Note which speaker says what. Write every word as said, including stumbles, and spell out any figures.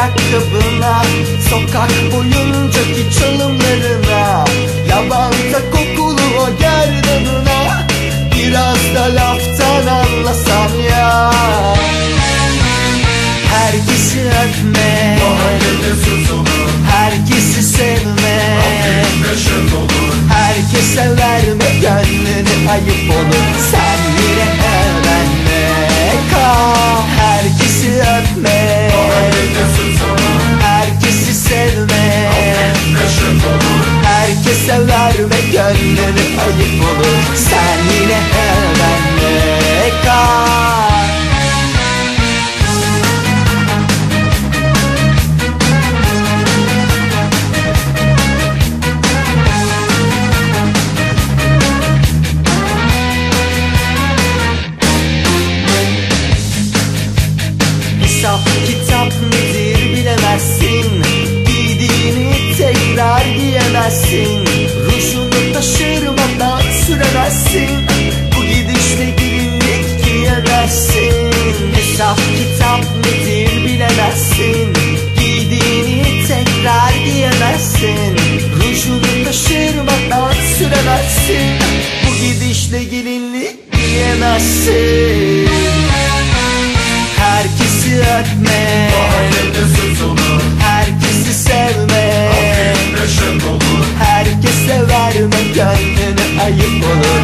Speaker 1: ayakkabına, sokak boyuncaki çalımlarına, lavanta kokulu o gerdanına, biraz da laftan anlasam ya. Herkesi öpme, herkesi sevme, herkese verme gönlünü, ayıp olur sen yine öğrenme. Kal, herkesi öpme, herkesi sevme, herkese verme gönlünü, ayıp olur sen yine öğrenme. Kal. Hesap kitap nedir bilemezsin, giydiğini tekrar giyemezsin, rujunu taşırmadan süremezsin, bu gidişle gelinlik giyemezsin. Hesap kitap nedir bilemezsin, giydiğini tekrar giyemezsin, rujunu taşırmadan süremezsin, bu gidişle gelinlik giyemezsin. Herkesi öpme, herkesi sevme, herkese verme gönlünü, ayıp olur